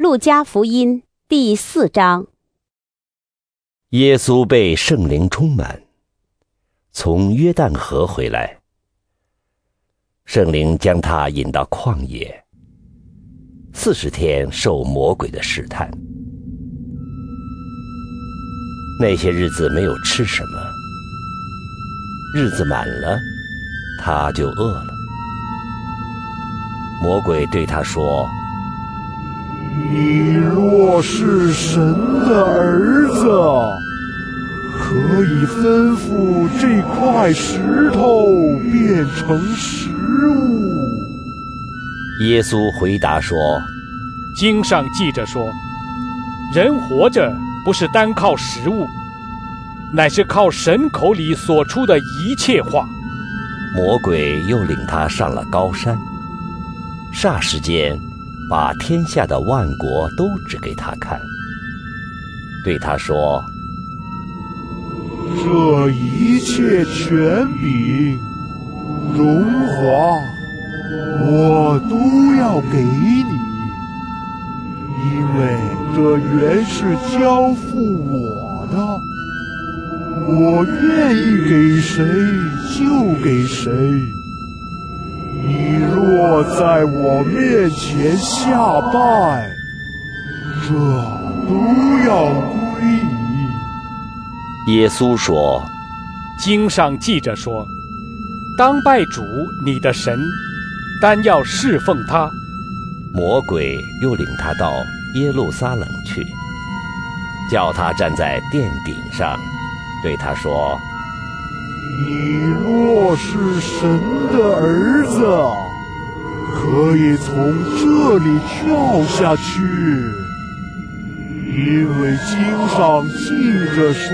路加福音第4章。 耶稣被圣灵充满，从约旦河回来，圣灵将他引到旷野，40天受魔鬼的试探。那些日子没有吃什么，日子满了，他就饿了。魔鬼对他说： 你若是神的儿子，可以吩咐这块石头变成食物。 耶稣回答说： 经上记着说，人活着不是单靠食物，乃是靠神口里所出的一切话。 魔鬼又领他上了高山，霎时间把天下的万国都指给他看，对他说： 这一切权柄、荣华，我都要给你，因为这原是交付我的，我愿意给谁就给谁。你若在我面前下拜，这都要归你。 耶稣说： 经上记着说，当拜主你的神，单要侍奉他。 魔鬼又领他到耶路撒冷去，叫他站在殿顶上，对他说： 你若是神的儿子，可以从这里跳下去，因为经上记着说，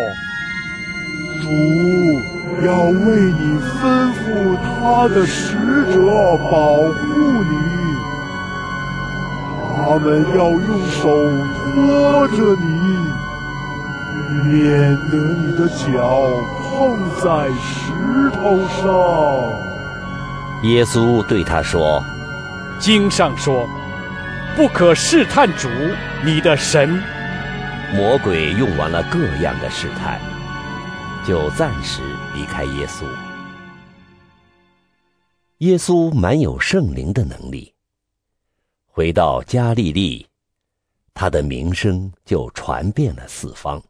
主要为你吩咐他的使者保护你，他们要用手托着你，免得你的脚碰在石头上。 耶稣对他说： 经上说，不可试探主你的神。 魔鬼用完了各样的试探，就暂时离开耶稣。耶稣满有圣灵的能力，回到加利利，他的名声就传遍了四方。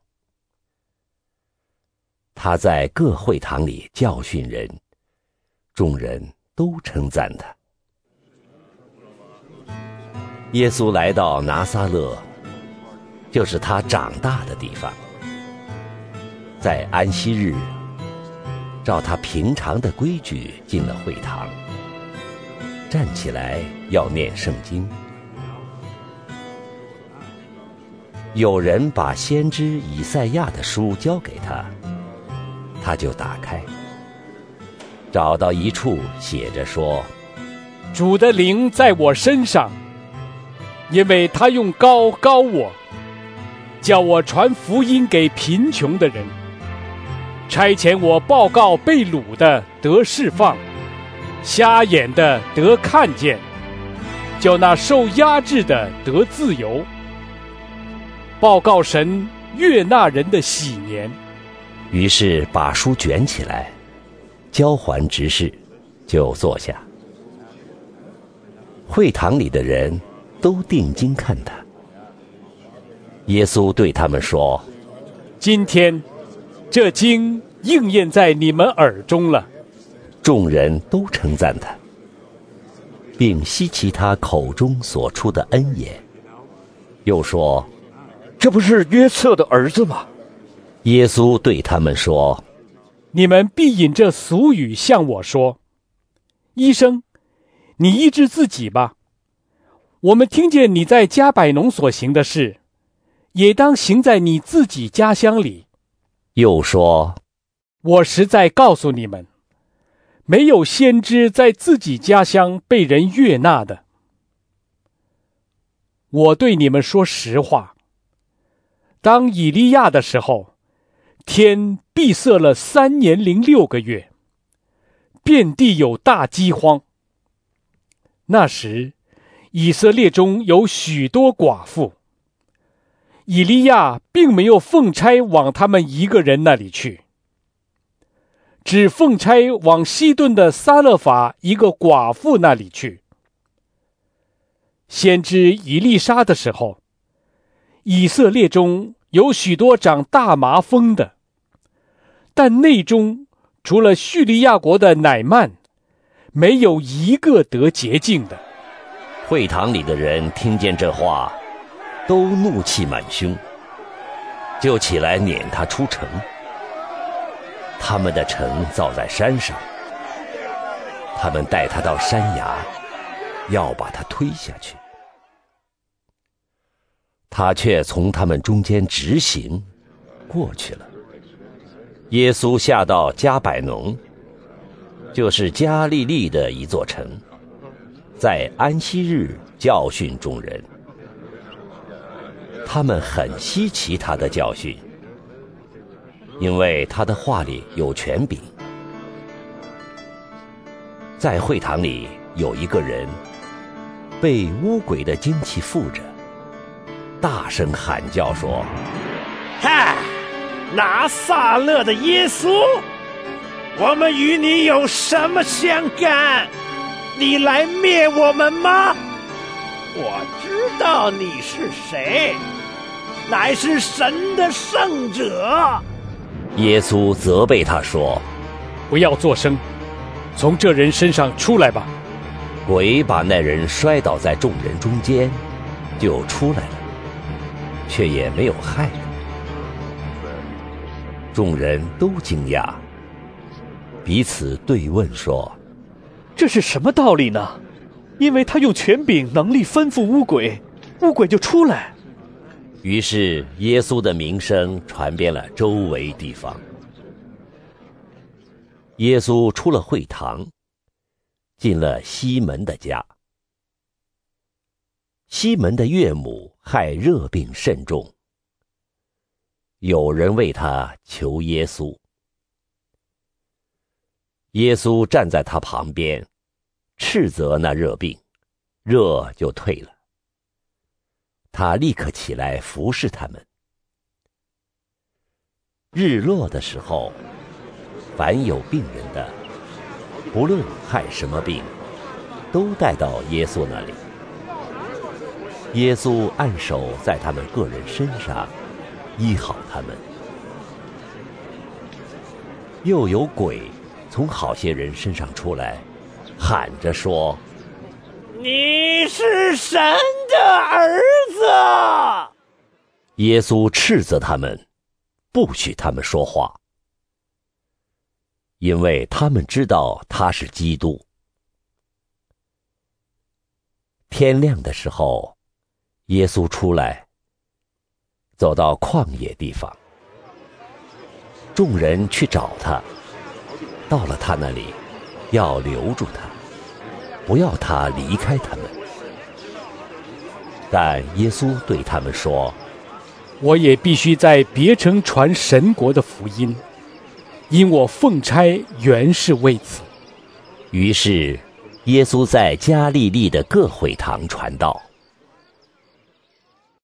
他在各会堂里教训人，众人都称赞他。耶稣来到拿撒勒，就是他长大的地方。在安息日，照他平常的规矩进了会堂，站起来要念圣经。有人把先知以赛亚的书交给他，他就打开，找到一处写着说： 主的灵在我身上，因为他用膏膏我，叫我传福音给贫穷的人，差遣我报告被掳的得释放，瞎眼的得看见，叫那受压制的得自由，报告神悦纳人的喜年。 于是把书卷起来，交还执事，就坐下。会堂里的人都定睛看他。耶稣对他们说： 今天这经应验在你们耳中了。 众人都称赞他，并稀奇他口中所出的恩言，又说： 这不是约瑟的儿子吗？ 耶稣对他们说： 你们必引这俗语向我说，医生，你医治自己吧。我们听见你在加百农所行的事，也当行在你自己家乡里。 又说： 我实在告诉你们，没有先知在自己家乡被人悦纳的。我对你们说实话，当以利亚的时候，天闭塞了3年06个月，遍地有大饥荒。那时以色列中有许多寡妇，以利亚并没有奉差往他们一个人那里去，只奉差往西顿的撒勒法一个寡妇那里去。先知以利沙的时候，以色列中有许多长大麻风的，但内中除了叙利亚国的乃曼，没有一个得洁净的。 会堂里的人听见这话，都怒气满胸，就起来撵他出城。他们的城造在山上，他们带他到山崖，要把他推下去。他却从他们中间直行过去了。耶稣下到加百农，就是加利利的一座城，在安息日教训众人。他们很稀奇他的教训，因为他的话里有权柄。在会堂里有一个人被污鬼的精气附着，大声喊叫说： 哈！拿撒勒的耶稣，我们与你有什么相干？你来灭我们吗？我知道你是谁，乃是神的圣者。 耶稣责备他说： 不要作声，从这人身上出来吧。 鬼把那人摔倒在众人中间，就出来了，却也没有害人。众人都惊讶，彼此对问说： 这是什么道理呢？因为他用权柄能力吩咐污鬼，污鬼就出来。 于是耶稣的名声传遍了周围地方。耶稣出了会堂，进了西门的家。西门的岳母害热病甚重，有人为他求耶稣。耶稣站在他旁边，斥责那热病，热就退了。他立刻起来服侍他们。日落的时候，凡有病人的，不论害什么病，都带到耶稣那里。耶稣按手在他们个人身上，医好他们。又有鬼从好些人身上出来，喊着说： 你是神的儿子。 耶稣斥责他们，不许他们说话，因为他们知道他是基督。天亮的时候，耶稣出来，走到旷野地方。众人去找他，到了他那里，要留住他，不要他离开他们。但耶稣对他们说： 我也必须在别城传神国的福音，因我奉差原是为此。 于是耶稣在加利利的各会堂传道。